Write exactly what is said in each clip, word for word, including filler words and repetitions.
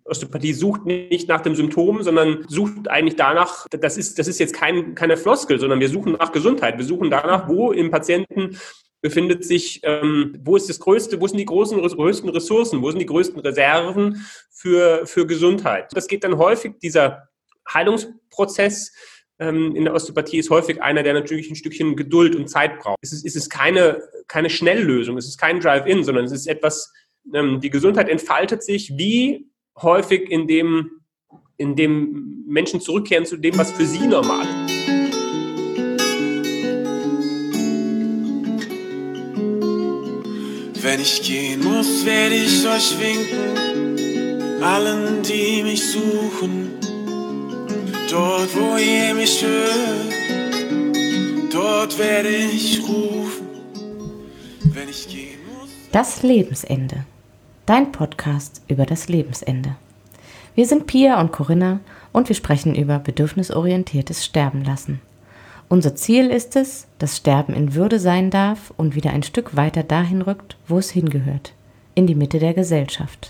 Osteopathie sucht nicht nach dem Symptom, sondern sucht eigentlich danach, das ist, das ist jetzt kein, keine Floskel, sondern wir suchen nach Gesundheit. Wir suchen danach, wo im Patienten befindet sich, ähm, wo ist das größte, wo sind die großen, größten Ressourcen, wo sind die größten Reserven für, für Gesundheit. Das geht dann häufig, dieser Heilungsprozess ähm, in der Osteopathie ist häufig einer, der natürlich ein Stückchen Geduld und Zeit braucht. Es ist, es ist keine, keine Schnelllösung, es ist kein Drive-In, sondern es ist etwas, ähm, die Gesundheit entfaltet sich wie häufig in dem, in dem Menschen zurückkehren zu dem, was für sie normal ist. Wenn ich gehen muss, werde ich euch winken, allen, die mich suchen. Dort, wo ihr mich hört, dort werde ich rufen. Wenn ich gehen muss. Das Lebensende. Dein Podcast über das Lebensende. Wir sind Pia und Corinna und wir sprechen über bedürfnisorientiertes Sterben lassen. Unser Ziel ist es, dass Sterben in Würde sein darf und wieder ein Stück weiter dahin rückt, wo es hingehört, in die Mitte der Gesellschaft.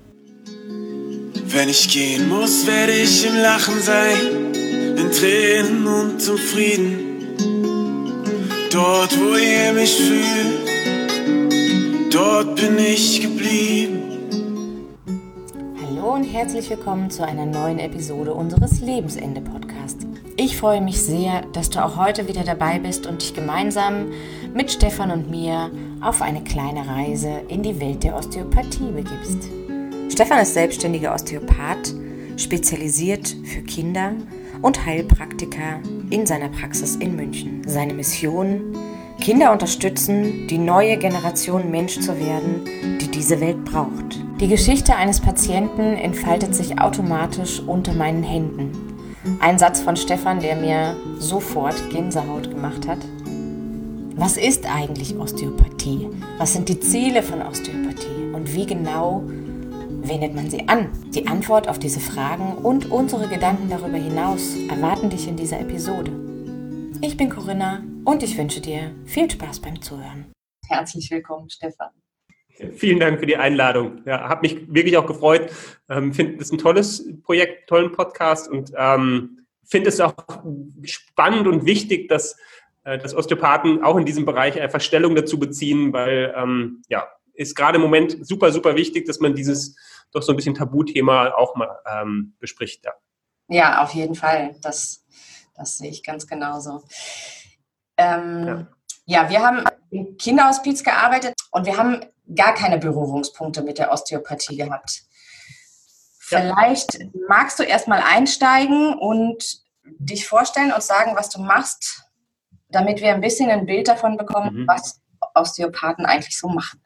Wenn ich gehen muss, werde ich im Lachen sein, in Tränen und zum Frieden. Dort, wo ihr mich fühlt, dort bin ich geblieben. Hallo und herzlich willkommen zu einer neuen Episode unseres Lebensende-Podcasts. Ich freue mich sehr, dass du auch heute wieder dabei bist und dich gemeinsam mit Stefan und mir auf eine kleine Reise in die Welt der Osteopathie begibst. Stefan ist selbstständiger Osteopath, spezialisiert für Kinder und Heilpraktiker in seiner Praxis in München. Seine Mission: Kinder unterstützen, die neue Generation Mensch zu werden, die diese Welt braucht. Die Geschichte eines Patienten entfaltet sich automatisch unter meinen Händen. Ein Satz von Stefan, der mir sofort Gänsehaut gemacht hat. Was ist eigentlich Osteopathie? Was sind die Ziele von Osteopathie? Und wie genau wendet man sie an? Die Antwort auf diese Fragen und unsere Gedanken darüber hinaus erwarten dich in dieser Episode. Ich bin Corinna und ich wünsche dir viel Spaß beim Zuhören. Herzlich willkommen, Stefan. Vielen Dank für die Einladung. Ja, habe mich wirklich auch gefreut. Ähm, finde es ein tolles Projekt, tollen Podcast und ähm, finde es auch spannend und wichtig, dass, äh, dass Osteopathen auch in diesem Bereich einfach Stellung dazu beziehen, weil ähm, ja, ist gerade im Moment super, super wichtig, dass man dieses doch so ein bisschen Tabuthema auch mal ähm, bespricht. Ja. ja, auf jeden Fall. Das, das sehe ich ganz genauso. Ähm, ja. ja, wir haben im Kinderhospiz gearbeitet und wir haben gar keine Berührungspunkte mit der Osteopathie gehabt. Vielleicht ja. magst du erstmal einsteigen und dich vorstellen und sagen, was du machst, damit wir ein bisschen ein Bild davon bekommen, mhm. was Osteopathen eigentlich so machen.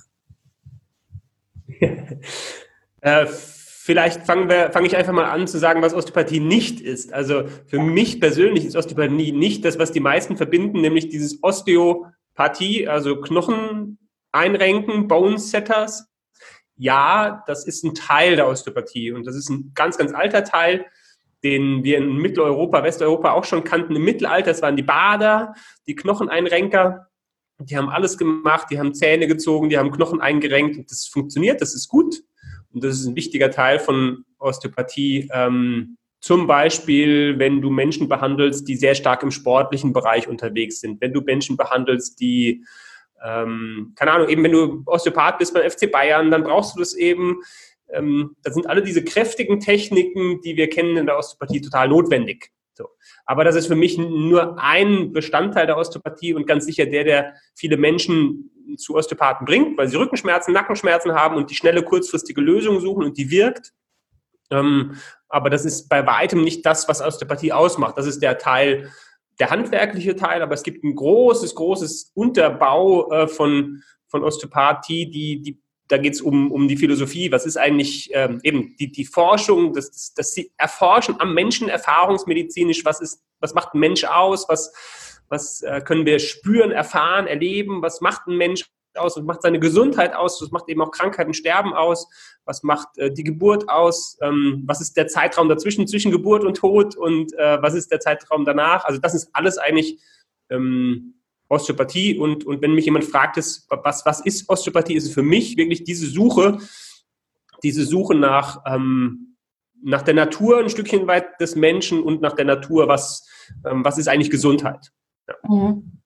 äh, vielleicht fangen wir, fange ich einfach mal an zu sagen, was Osteopathie nicht ist. Also für mich persönlich ist Osteopathie nicht das, was die meisten verbinden, nämlich dieses Osteopathie, also Knochen einrenken, Bone Setters. Ja, das ist ein Teil der Osteopathie und das ist ein ganz, ganz alter Teil, den wir in Mitteleuropa, Westeuropa auch schon kannten. Im Mittelalter, das waren die Bader, die Knocheneinrenker. Die haben alles gemacht, die haben Zähne gezogen, die haben Knochen eingerenkt und das funktioniert, das ist gut. Und das ist ein wichtiger Teil von Osteopathie. Ähm, zum Beispiel, wenn du Menschen behandelst, die sehr stark im sportlichen Bereich unterwegs sind. Wenn du Menschen behandelst, die Ähm, keine Ahnung, eben wenn du Osteopath bist beim F C Bayern, dann brauchst du das eben. Ähm, da sind alle diese kräftigen Techniken, die wir kennen in der Osteopathie, total notwendig. So. Aber das ist für mich nur ein Bestandteil der Osteopathie und ganz sicher der, der viele Menschen zu Osteopathen bringt, weil sie Rückenschmerzen, Nackenschmerzen haben und die schnelle, kurzfristige Lösung suchen und die wirkt. Ähm, aber das ist bei weitem nicht das, was Osteopathie ausmacht. Das ist der Teil, der handwerkliche Teil, aber es gibt ein großes, großes Unterbau äh, von, von Osteopathie, die, die, da geht es um, um die Philosophie. Was ist eigentlich ähm, eben die, die Forschung, das, das, das sie erforschen am Menschen erfahrungsmedizinisch, was ist, was macht ein Mensch aus, was, was äh, können wir spüren, erfahren, erleben, was macht ein Mensch aus, was macht seine Gesundheit aus, was macht eben auch Krankheiten, Sterben aus, was macht äh, die Geburt aus, ähm, was ist der Zeitraum dazwischen, zwischen Geburt und Tod und äh, was ist der Zeitraum danach. Also das ist alles eigentlich ähm, Osteopathie und, und wenn mich jemand fragt, ist, was, was ist Osteopathie, ist es für mich wirklich diese Suche, diese Suche nach, ähm, nach der Natur ein Stückchen weit des Menschen und nach der Natur, was, ähm, was ist eigentlich Gesundheit. Ja, mhm.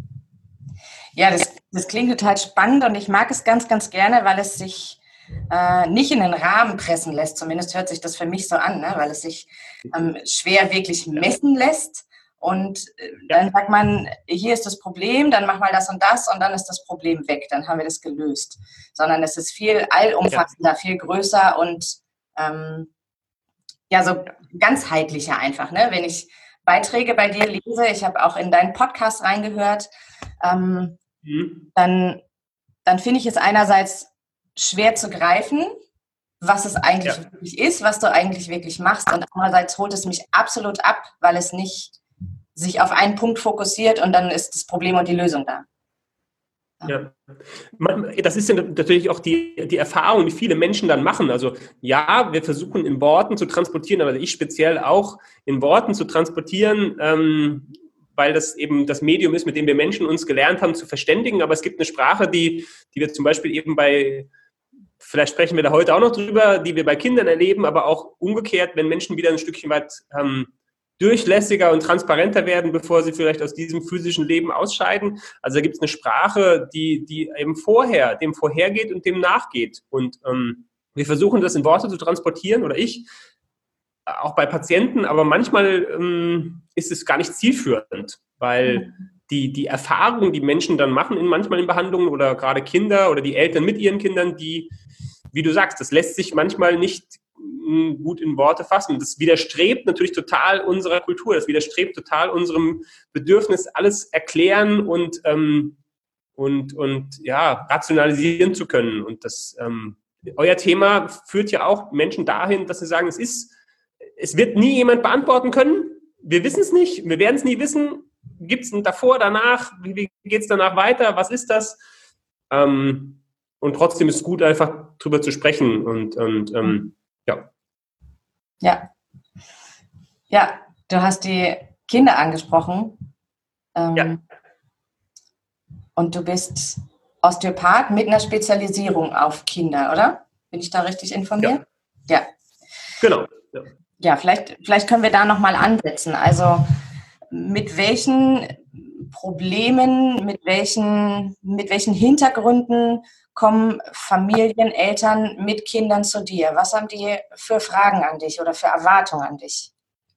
ja das, das klingt total spannend und ich mag es ganz, ganz gerne, weil es sich äh, nicht in den Rahmen pressen lässt. Zumindest hört sich das für mich so an, ne? Weil es sich ähm, schwer wirklich messen lässt. Und dann sagt man, hier ist das Problem, dann mach mal das und das und dann ist das Problem weg, dann haben wir das gelöst. Sondern es ist viel allumfassender, viel größer und ähm, ja, so ganzheitlicher einfach. Ne? Wenn ich Beiträge bei dir lese, ich habe auch in deinen Podcast reingehört, ähm, mhm. dann, dann finde ich es einerseits schwer zu greifen, was es eigentlich ja. wirklich ist, was du eigentlich wirklich machst. Und andererseits holt es mich absolut ab, weil es nicht sich auf einen Punkt fokussiert und dann ist das Problem und die Lösung da. Ja, das ist ja natürlich auch die, die Erfahrung, die viele Menschen dann machen. Also ja, wir versuchen in Worten zu transportieren, aber ich speziell auch in Worten zu transportieren, ähm, weil das eben das Medium ist, mit dem wir Menschen uns gelernt haben zu verständigen. Aber es gibt eine Sprache, die, die wir zum Beispiel eben bei, vielleicht sprechen wir da heute auch noch drüber, die wir bei Kindern erleben, aber auch umgekehrt, wenn Menschen wieder ein Stückchen weit ähm, durchlässiger und transparenter werden, bevor sie vielleicht aus diesem physischen Leben ausscheiden. Also da gibt es eine Sprache, die, die eben vorher, dem vorhergeht und dem nachgeht. Und ähm, wir versuchen das in Worte zu transportieren, oder ich, auch bei Patienten, aber manchmal ähm, ist es gar nicht zielführend, weil die, die Erfahrungen, die Menschen dann machen, in manchmal in Behandlungen oder gerade Kinder oder die Eltern mit ihren Kindern, die, wie du sagst, das lässt sich manchmal nicht gut in Worte fassen. Das widerstrebt natürlich total unserer Kultur, das widerstrebt total unserem Bedürfnis, alles erklären und, ähm, und, und ja, rationalisieren zu können. Und das, ähm, euer Thema führt ja auch Menschen dahin, dass sie sagen, es ist, es wird nie jemand beantworten können. Wir wissen es nicht, wir werden es nie wissen. Gibt es ein davor, danach? Wie, wie geht es danach weiter? Was ist das? Ähm, und trotzdem ist es gut, einfach drüber zu sprechen und, und ähm, ja. Ja. Ja, du hast die Kinder angesprochen. Ähm, ja. Und du bist Osteopath mit einer Spezialisierung auf Kinder, oder? Bin ich da richtig informiert? Ja. ja. Genau. Ja, ja vielleicht, vielleicht können wir da nochmal ansetzen. Also mit welchen Problemen, mit welchen, mit welchen Hintergründen kommen Familien, Eltern mit Kindern zu dir? Was haben die für Fragen an dich oder für Erwartungen an dich?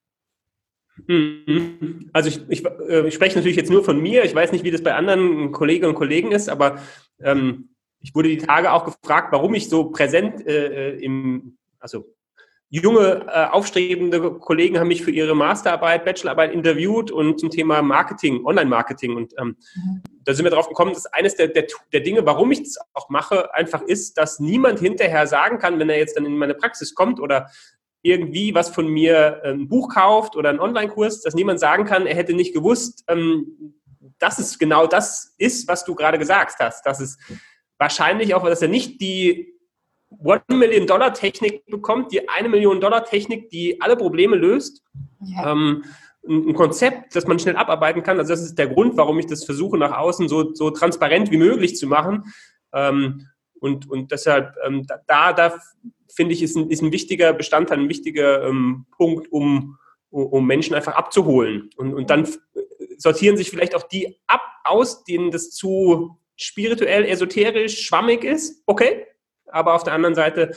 Also ich, ich, ich spreche natürlich jetzt nur von mir. Ich weiß nicht, wie das bei anderen Kolleginnen und Kollegen ist, aber ähm, ich wurde die Tage auch gefragt, warum ich so präsent äh, im, also junge, äh, aufstrebende Kollegen haben mich für ihre Masterarbeit, Bachelorarbeit interviewt und zum Thema Marketing, Online-Marketing. Und ähm, mhm. da sind wir drauf gekommen, dass eines der, der, der Dinge, warum ich das auch mache, einfach ist, dass niemand hinterher sagen kann, wenn er jetzt dann in meine Praxis kommt oder irgendwie was von mir, ein Buch kauft oder einen Online-Kurs, dass niemand sagen kann, er hätte nicht gewusst, ähm, dass es genau das ist, was du gerade gesagt hast. Dass es wahrscheinlich auch, dass er nicht die One-Million-Dollar-Technik bekommt, die eine Million Dollar Technik, die alle Probleme löst. Ja. Ähm, ein Konzept, das man schnell abarbeiten kann. Also das ist der Grund, warum ich das versuche, nach außen so, so transparent wie möglich zu machen. Ähm, und, und deshalb, ähm, da, da finde ich, ist ein, ist ein wichtiger Bestandteil, ein wichtiger ähm, Punkt, um, um Menschen einfach abzuholen. Und, und dann sortieren sich vielleicht auch die ab, aus, denen das zu spirituell, esoterisch, schwammig ist. Okay. Aber auf der anderen Seite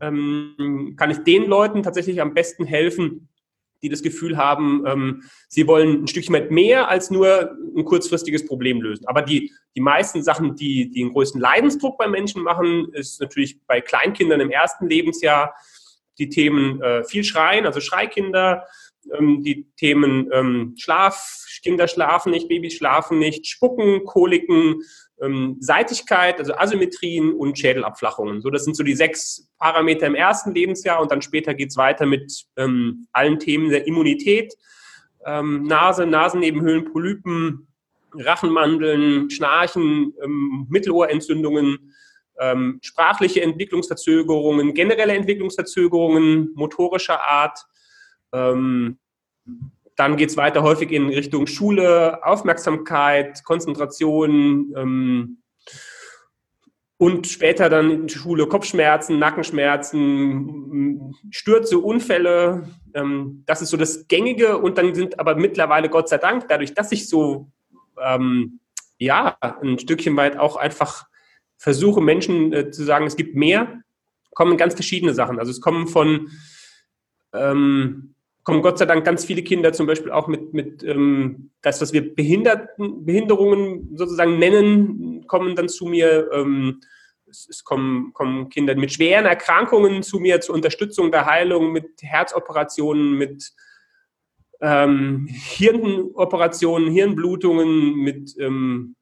ähm, kann ich den Leuten tatsächlich am besten helfen, die das Gefühl haben, ähm, sie wollen ein Stückchen mehr als nur ein kurzfristiges Problem lösen. Aber die, die meisten Sachen, die, die den größten Leidensdruck bei Menschen machen, ist natürlich bei Kleinkindern im ersten Lebensjahr die Themen äh, viel Schreien, also Schreikinder, ähm, die Themen ähm, Schlaf, Kinder schlafen nicht, Babys schlafen nicht, Spucken, Koliken, ähm, Seitigkeit, also Asymmetrien und Schädelabflachungen. So, das sind so die sechs Parameter im ersten Lebensjahr und dann später geht es weiter mit ähm, allen Themen der Immunität, ähm, Nase, Nasennebenhöhlen, Polypen, Rachenmandeln, Schnarchen, ähm, Mittelohrentzündungen, ähm, sprachliche Entwicklungsverzögerungen, generelle Entwicklungsverzögerungen motorischer Art. Ähm, Dann geht es weiter häufig in Richtung Schule, Aufmerksamkeit, Konzentration, ähm, Und später dann in der Schule Kopfschmerzen, Nackenschmerzen, Stürze, Unfälle. Ähm, das ist so das Gängige. Und dann sind aber mittlerweile, Gott sei Dank, dadurch, dass ich so ähm, ja, ein Stückchen weit auch einfach versuche, Menschen äh, zu sagen, es gibt mehr, kommen ganz verschiedene Sachen. Also es kommen von, ähm, kommen Gott sei Dank ganz viele Kinder zum Beispiel auch mit, mit ähm, das, was wir Behinderten, Behinderungen sozusagen nennen, kommen dann zu mir. Ähm, es, es kommen, kommen Kinder mit schweren Erkrankungen zu mir zur Unterstützung der Heilung, mit Herzoperationen, mit ähm, Hirnoperationen, Hirnblutungen, mit ähm,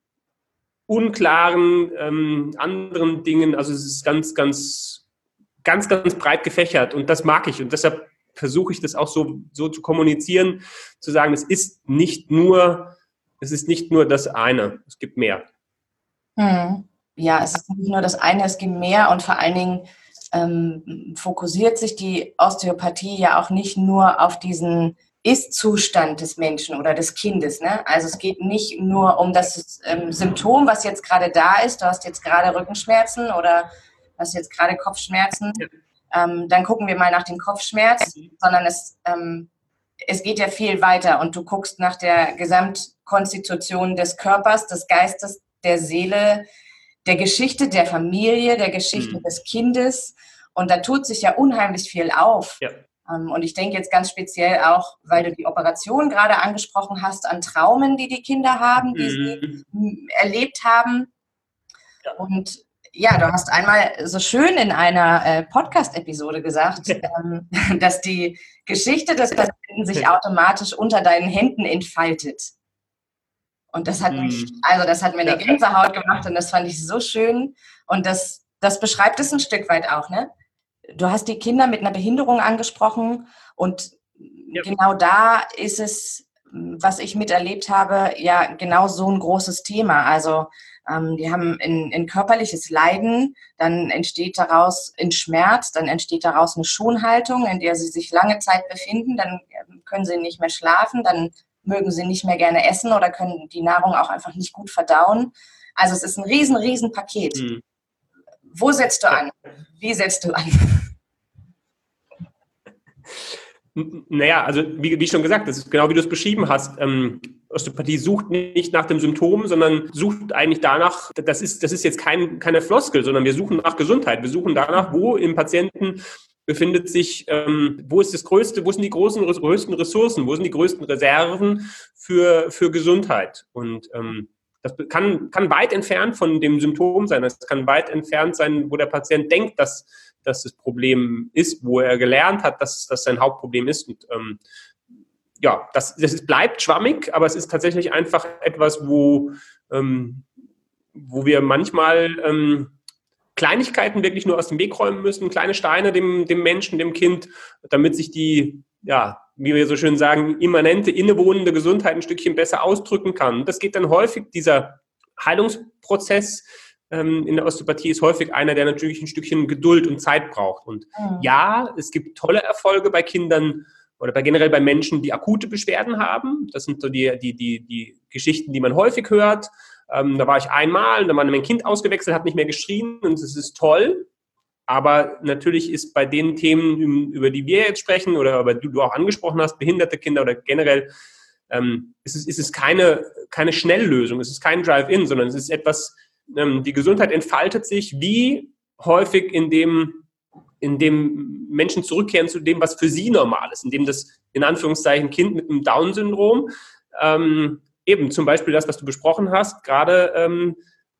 unklaren ähm, anderen Dingen. Also es ist ganz, ganz, ganz, ganz breit gefächert und das mag ich und deshalb versuche ich das auch so, so zu kommunizieren, zu sagen, es ist nicht nur, es ist nicht nur das eine, es gibt mehr. Hm. Ja, es ist nicht nur das eine, es gibt mehr und vor allen Dingen ähm, fokussiert sich die Osteopathie ja auch nicht nur auf diesen Ist-Zustand des Menschen oder des Kindes. Ne? Also es geht nicht nur um das ähm, Symptom, was jetzt gerade da ist. Du hast jetzt gerade Rückenschmerzen oder hast jetzt gerade Kopfschmerzen. Ja. Ähm, dann gucken wir mal nach dem Kopfschmerz, sondern es, ähm, es geht ja viel weiter und du guckst nach der Gesamtkonstitution des Körpers, des Geistes, der Seele, der Geschichte der Familie, der Geschichte mhm. des Kindes und da tut sich ja unheimlich viel auf. Ja. Ähm, und ich denke jetzt ganz speziell auch, weil du die Operation gerade angesprochen hast, an Traumen, die die Kinder haben, die mhm. sie erlebt haben. Ja. Und ja, du hast einmal so schön in einer äh, Podcast-Episode gesagt, ähm, dass die Geschichte des Patienten sich automatisch unter deinen Händen entfaltet. Und das hat mich, also das hat mir eine Gänsehaut gemacht und das fand ich so schön. Und das, das beschreibt es ein Stück weit auch, ne? Du hast die Kinder mit einer Behinderung angesprochen und ja. genau da ist es, was ich miterlebt habe, ja genau so ein großes Thema. Also ähm, die haben ein, ein körperliches Leiden, dann entsteht daraus ein Schmerz, dann entsteht daraus eine Schonhaltung, in der sie sich lange Zeit befinden, dann können sie nicht mehr schlafen, dann mögen sie nicht mehr gerne essen oder können die Nahrung auch einfach nicht gut verdauen. Also es ist ein riesen, riesen Paket. Mhm. Wo setzt du an? Wie setzt du an? Naja, also wie, wie schon gesagt, das ist genau wie du es beschrieben hast. Ähm, Osteopathie sucht nicht nach dem Symptom, sondern sucht eigentlich danach, das ist, das ist jetzt kein, keine Floskel, sondern wir suchen nach Gesundheit. Wir suchen danach, wo im Patienten befindet sich, ähm, wo ist das größte, wo sind die großen, größten Ressourcen, wo sind die größten Reserven für, für Gesundheit. Und ähm, das kann, kann weit entfernt von dem Symptom sein. Das kann weit entfernt sein, wo der Patient denkt, dass, dass das Problem ist, wo er gelernt hat, dass das sein Hauptproblem ist. Und ähm, ja, das, das ist, bleibt schwammig, aber es ist tatsächlich einfach etwas, wo, ähm, wo wir manchmal ähm, Kleinigkeiten wirklich nur aus dem Weg räumen müssen, kleine Steine dem, dem Menschen, dem Kind, damit sich die, ja, wie wir so schön sagen, immanente, innewohnende Gesundheit ein Stückchen besser ausdrücken kann. Das geht dann häufig, dieser Heilungsprozess ähm, in der Osteopathie ist häufig einer, der natürlich ein Stückchen Geduld und Zeit braucht. Und mhm. ja, es gibt tolle Erfolge bei Kindern oder bei generell bei Menschen, die akute Beschwerden haben. Das sind so die, die, die, die Geschichten, die man häufig hört. Ähm, da war ich einmal, da war mein Kind ausgewechselt, hat nicht mehr geschrien und es ist toll. Aber natürlich ist bei den Themen, über die wir jetzt sprechen oder über die du auch angesprochen hast, behinderte Kinder oder generell, ähm, ist es, ist es keine, keine Schnelllösung, es ist kein Drive-In, sondern es ist etwas, ähm, die Gesundheit entfaltet sich wie häufig in dem, in dem Menschen zurückkehren zu dem, was für sie normal ist, in dem das, in Anführungszeichen, Kind mit einem Down-Syndrom, ähm, eben zum Beispiel das, was du besprochen hast, gerade ähm,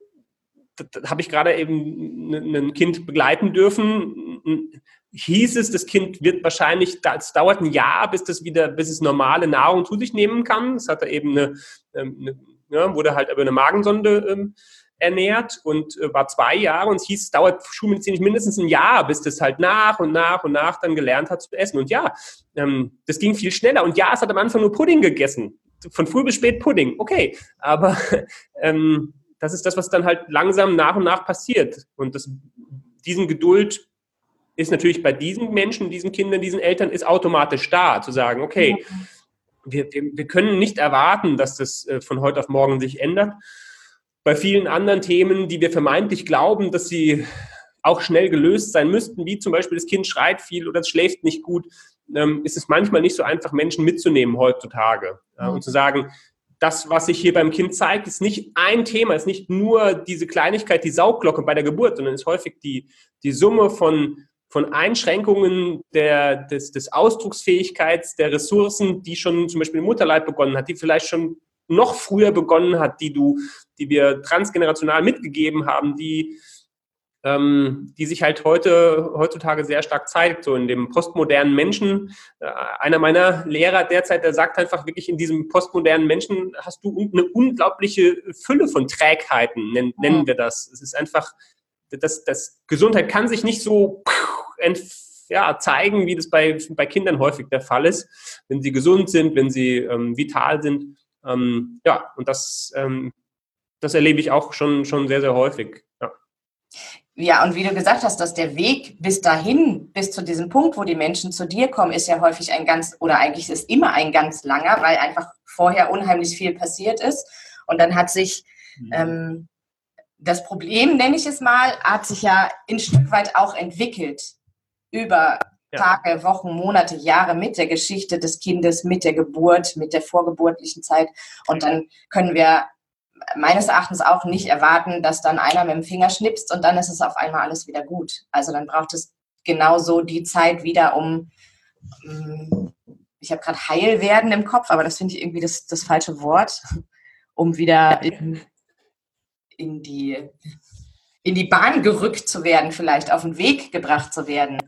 da habe ich gerade eben ein Kind begleiten dürfen. Hieß es, das Kind wird wahrscheinlich, es dauert ein Jahr, bis das wieder, bis es normale Nahrung zu sich nehmen kann. Es hatte eben eine, eine ja, wurde halt über eine Magensonde ähm, ernährt und äh, war zwei Jahre und es hieß, es dauert schulmedizinisch mindestens ein Jahr, bis das halt nach und nach und nach dann gelernt hat zu essen. Und ja, ähm, das ging viel schneller. Und ja, es hat am Anfang nur Pudding gegessen. Von früh bis spät Pudding. Okay, aber ähm, das ist das, was dann halt langsam nach und nach passiert. Und das, diesen Geduld ist natürlich bei diesen Menschen, diesen Kindern, diesen Eltern, ist automatisch da, zu sagen, okay, ja. wir, wir, wir können nicht erwarten, dass das von heute auf morgen sich ändert. bei vielen anderen Themen, die wir vermeintlich glauben, dass sie auch schnell gelöst sein müssten, wie zum Beispiel das Kind schreit viel oder es schläft nicht gut, ähm, ist es manchmal nicht so einfach, Menschen mitzunehmen heutzutage äh, und zu sagen, das, was sich hier beim Kind zeigt, ist nicht ein Thema, ist nicht nur diese Kleinigkeit, die Saugglocke bei der Geburt, sondern ist häufig die, die Summe von, von Einschränkungen der, des, des Ausdrucksfähigkeits, der Ressourcen, die schon zum Beispiel im Mutterleib begonnen hat, die vielleicht schon noch früher begonnen hat, die du, die wir transgenerational mitgegeben haben, die Ähm, die sich halt heute, heutzutage sehr stark zeigt, so in dem postmodernen Menschen. Äh, einer meiner Lehrer derzeit, der sagt einfach wirklich, in diesem postmodernen Menschen hast du eine unglaubliche Fülle von Trägheiten, nennen, nennen wir das. Es ist einfach, das, das Gesundheit kann sich nicht so ja, zeigen, wie das bei, bei Kindern häufig der Fall ist, wenn sie gesund sind, wenn sie ähm, vital sind. Ähm, ja, und das, ähm, das erlebe ich auch schon, schon sehr, sehr häufig. Ja. Ja, und wie du gesagt hast, dass der Weg bis dahin, bis zu diesem Punkt, wo die Menschen zu dir kommen, ist ja häufig ein ganz, oder eigentlich ist immer ein ganz langer, weil einfach vorher unheimlich viel passiert ist. Und dann hat sich mhm. ähm, das Problem, nenne ich es mal, hat sich ja ein Stück weit auch entwickelt über ja. Tage, Wochen, Monate, Jahre mit der Geschichte des Kindes, mit der Geburt, mit der vorgeburtlichen Zeit. Und dann können wir meines Erachtens auch nicht erwarten, dass dann einer mit dem Finger schnipst und dann ist es auf einmal alles wieder gut. Also dann braucht es genauso die Zeit wieder, um, ich habe gerade heil werden im Kopf, aber das finde ich irgendwie das, das falsche Wort, um wieder in, in, die, in die Bahn gerückt zu werden, vielleicht auf den Weg gebracht zu werden.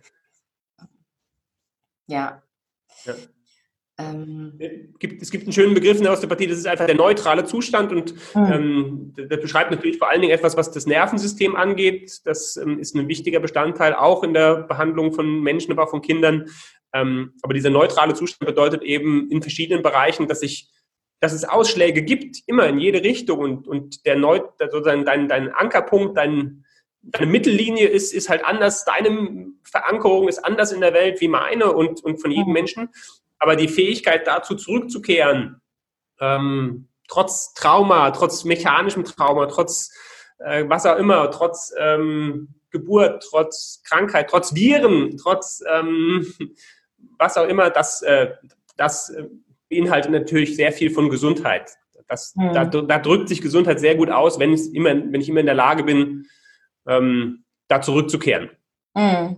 Ja. Ja. Es gibt, es gibt einen schönen Begriff in der Osteopathie, das ist einfach der neutrale Zustand und mhm. ähm, das beschreibt natürlich vor allen Dingen etwas, was das Nervensystem angeht. Das ähm, ist ein wichtiger Bestandteil auch in der Behandlung von Menschen, aber auch von Kindern. Ähm, aber dieser neutrale Zustand bedeutet eben in verschiedenen Bereichen, dass, ich, dass es Ausschläge gibt, immer in jede Richtung und, und der Neu, sozusagen dein, dein Ankerpunkt, dein, deine Mittellinie ist, ist halt anders, deine Verankerung ist anders in der Welt wie meine und, und von jedem mhm. Menschen. Aber die Fähigkeit dazu zurückzukehren, ähm, trotz Trauma, trotz mechanischem Trauma, trotz äh, was auch immer, trotz ähm, Geburt, trotz Krankheit, trotz Viren, trotz ähm, was auch immer, das, äh, das beinhaltet natürlich sehr viel von Gesundheit. Das, mhm. da, da drückt sich Gesundheit sehr gut aus, wenn, ich immer, wenn ich immer in der Lage bin, ähm, da zurückzukehren. Mhm.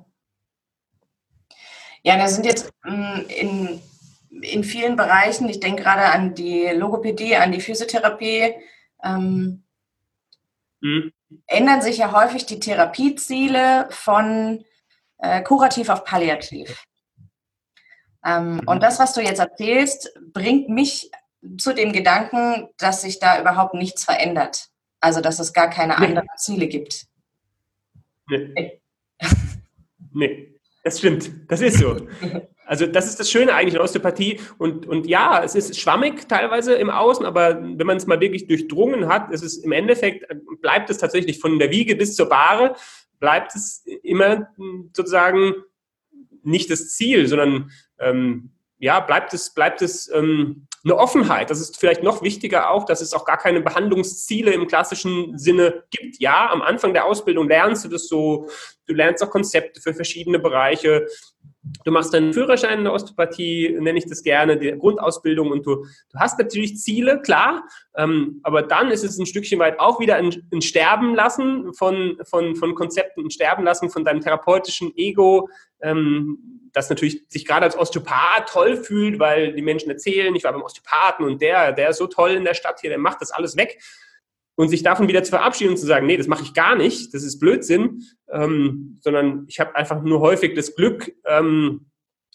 Ja, da sind jetzt mh, in in vielen Bereichen, ich denke gerade an die Logopädie, an die Physiotherapie, ähm, mhm. ändern sich ja häufig die Therapieziele von äh, kurativ auf palliativ. Ähm, mhm. Und das, was du jetzt erzählst, bringt mich zu dem Gedanken, dass sich da überhaupt nichts verändert. Also, dass es gar keine nee. anderen Ziele gibt. Nee. Nee, das stimmt. Das ist so. Also das ist das Schöne eigentlich in der Osteopathie und, und ja, es ist schwammig teilweise im Außen, aber wenn man es mal wirklich durchdrungen hat, ist es im Endeffekt, bleibt es tatsächlich von der Wiege bis zur Bahre, bleibt es immer sozusagen nicht das Ziel, sondern ähm, ja, bleibt es, bleibt es ähm, eine Offenheit. Das ist vielleicht noch wichtiger auch, dass es auch gar keine Behandlungsziele im klassischen Sinne gibt. Ja, am Anfang der Ausbildung lernst du das so, du lernst auch Konzepte für verschiedene Bereiche. Du machst deinen Führerschein in der Osteopathie, nenne ich das gerne, die Grundausbildung und du, du hast natürlich Ziele, klar, ähm, aber dann ist es ein Stückchen weit auch wieder ein, ein Sterben lassen von, von, von Konzepten, ein Sterben lassen von deinem therapeutischen Ego, ähm, das natürlich sich gerade als Osteopath toll fühlt, weil die Menschen erzählen, ich war beim Osteopathen und der, der ist so toll in der Stadt hier, der macht das alles weg. Und sich davon wieder zu verabschieden und zu sagen, nee, das mache ich gar nicht, das ist Blödsinn, ähm, sondern ich habe einfach nur häufig das Glück, ähm,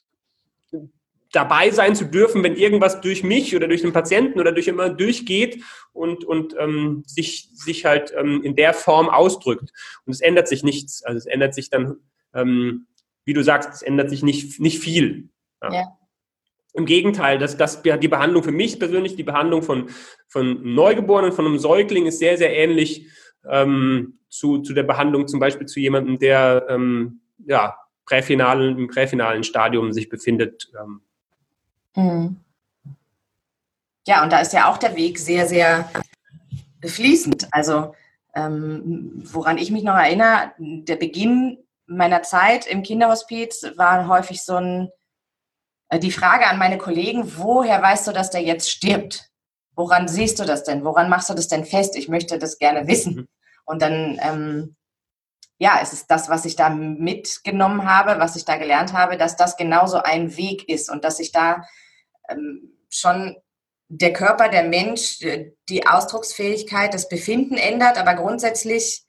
dabei sein zu dürfen, wenn irgendwas durch mich oder durch den Patienten oder durch jemanden durchgeht und, und ähm, sich, sich halt ähm, in der Form ausdrückt. Und es ändert sich nichts. Also es ändert sich dann, ähm, wie du sagst, es ändert sich nicht, nicht viel. Ja. Ja. Im Gegenteil, das, das, die Behandlung für mich persönlich, die Behandlung von, von Neugeborenen, von einem Säugling ist sehr, sehr ähnlich ähm, zu, zu der Behandlung zum Beispiel zu jemandem, der ähm, ja, präfinalen, im präfinalen Stadium sich befindet. Ähm. Mhm. Ja, und da ist ja auch der Weg sehr, sehr fließend. Also ähm, woran ich mich noch erinnere, der Beginn meiner Zeit im Kinderhospiz war häufig so ein, äh, die Frage an meine Kollegen, woher weißt du, dass der jetzt stirbt? Woran siehst du das denn? Woran machst du das denn fest? Ich möchte das gerne wissen. Und dann, ähm, ja, es ist das, was ich da mitgenommen habe, was ich da gelernt habe, dass das genauso ein Weg ist und dass ich da ähm, schon der Körper, der Mensch, die Ausdrucksfähigkeit, das Befinden ändert, aber grundsätzlich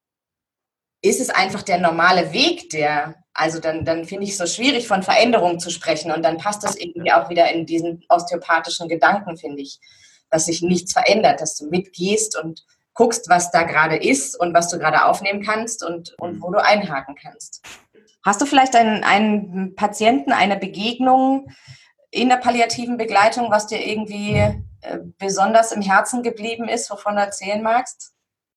ist es einfach der normale Weg, der, also dann, dann finde ich es so schwierig, von Veränderung zu sprechen und dann passt das irgendwie auch wieder in diesen osteopathischen Gedanken, finde ich, dass sich nichts verändert, dass du mitgehst und guckst, was da gerade ist und was du gerade aufnehmen kannst und, und wo du einhaken kannst. Hast du vielleicht einen, einen Patienten, eine Begegnung in der palliativen Begleitung, was dir irgendwie äh, besonders im Herzen geblieben ist, wovon du erzählen magst?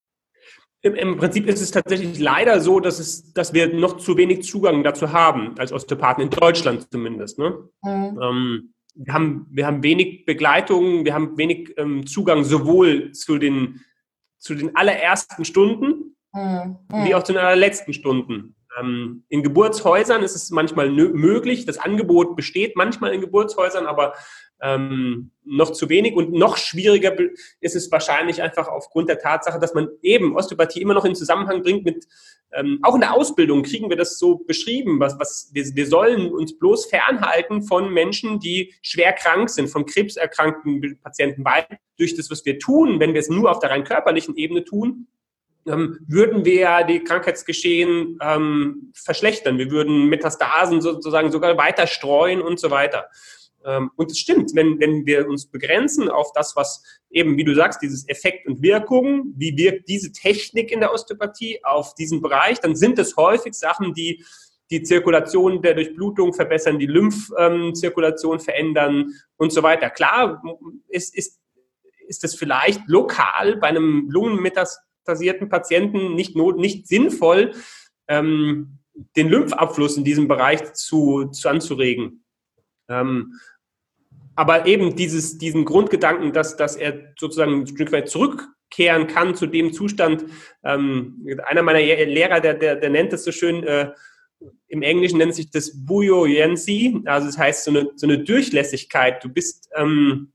Im, Im Prinzip ist es tatsächlich leider so, dass, es, dass wir noch zu wenig Zugang dazu haben, als Osteopathen, in Deutschland zumindest. Ne? Mhm. Ähm, wir, haben, wir haben wenig Begleitung, wir haben wenig ähm, Zugang sowohl zu den, zu den allerersten Stunden mhm. wie auch zu den allerletzten Stunden. Ähm, in Geburtshäusern ist es manchmal nö- möglich, das Angebot besteht manchmal in Geburtshäusern, aber ähm, noch zu wenig und noch schwieriger ist es wahrscheinlich einfach aufgrund der Tatsache, dass man eben Osteopathie immer noch in Zusammenhang bringt mit, ähm, auch in der Ausbildung kriegen wir das so beschrieben, was, was wir, wir sollen uns bloß fernhalten von Menschen, die schwer krank sind, von krebserkrankten Patienten, weil durch das, was wir tun, wenn wir es nur auf der rein körperlichen Ebene tun, Ähm, würden wir ja die Krankheitsgeschehen ähm, verschlechtern. Wir würden Metastasen sozusagen sogar weiter streuen und so weiter. Ähm, und es stimmt, wenn, wenn wir uns begrenzen auf das, was eben, wie du sagst, dieses Effekt und Wirkung, wie wirkt diese Technik in der Osteopathie auf diesen Bereich, dann sind es häufig Sachen, die die Zirkulation der Durchblutung verbessern, die Lymphzirkulation ähm, verändern und so weiter. Klar ist, ist, ist es vielleicht lokal bei einem Lungenmetastasen Patienten nicht, not, nicht sinnvoll, ähm, den Lymphabfluss in diesem Bereich zu, zu anzuregen. Ähm, aber eben dieses, diesen Grundgedanken, dass, dass er sozusagen ein Stück weit zurückkehren kann zu dem Zustand. Ähm, einer meiner Lehrer, der, der, der nennt das so schön, äh, im Englischen nennt sich das Buoyancy, also das heißt so eine, so eine Durchlässigkeit. Du bist ähm,